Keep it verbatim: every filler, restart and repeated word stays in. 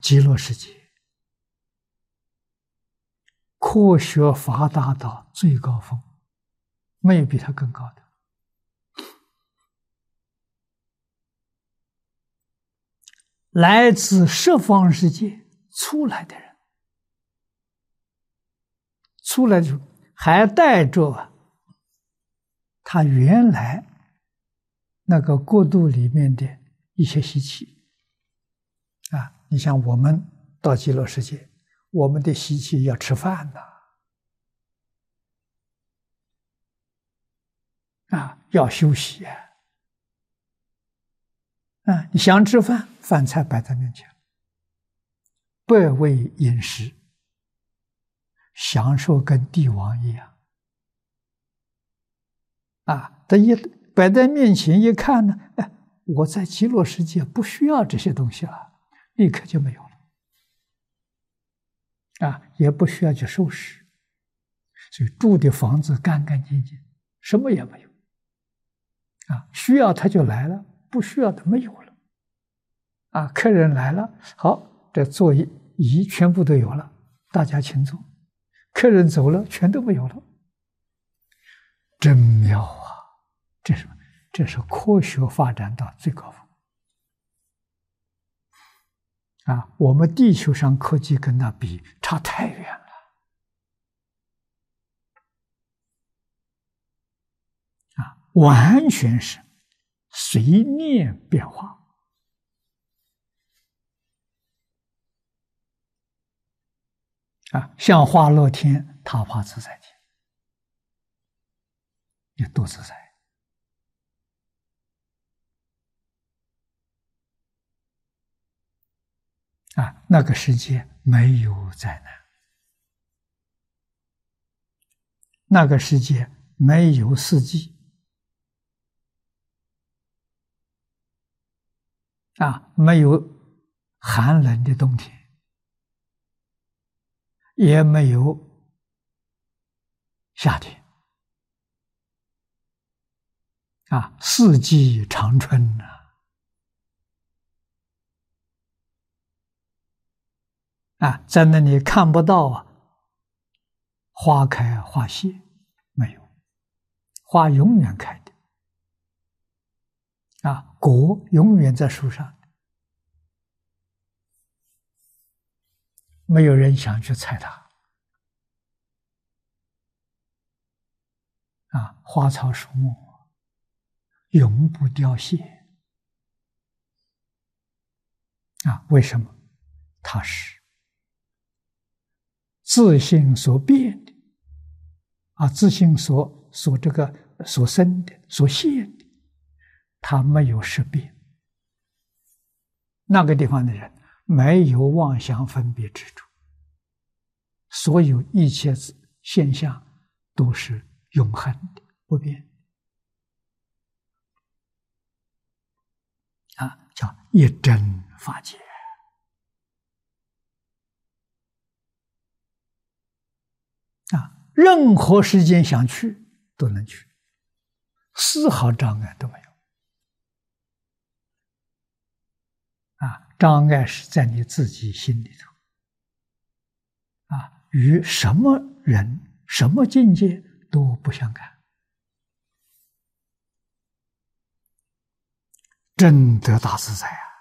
极乐世界科学发达到最高峰，没有比它更高的。来自十方世界出来的人，出来的时候还带着他原来那个国度里面的一些习气啊。你像我们到极乐世界，我们的习气要吃饭呐，啊，要休息啊，啊，你想吃饭，饭菜摆在面前，百味饮食，享受跟帝王一样，啊，他一摆在面前一看呢，哎，我在极乐世界不需要这些东西了，立刻就没有了。啊，也不需要去收拾，所以住的房子干干净净，什么也没有。啊，需要他就来了，不需要的没有了。啊，客人来了，好，这座椅椅全部都有了，大家请坐。客人走了，全都没有了，真妙啊！这是这是科学发展到最高峰。啊，我们地球上科技跟那比差太远了。啊，完全是随念变化。啊，像化乐天、他化自在天，也多自在。啊，那个世界没有灾难，那个世界没有四季，啊，没有寒冷的冬天，也没有夏天，啊，四季长春呐。啊，在那里看不到啊，花开花谢，没有，花永远开的，啊，果永远在树上的，没有人想去采它，啊，花草树木永不凋谢，啊，为什么？它是自性所变的，啊，自性所所这个所生的、所现的，它没有识别。那个地方的人没有妄想分别执着，所有一切现象都是永恒的、不变的，啊，叫一真法界。啊，任何时间想去都能去，丝毫障碍都没有。啊，障碍是在你自己心里头。啊，与什么人、什么境界都不相干，真得大自在啊！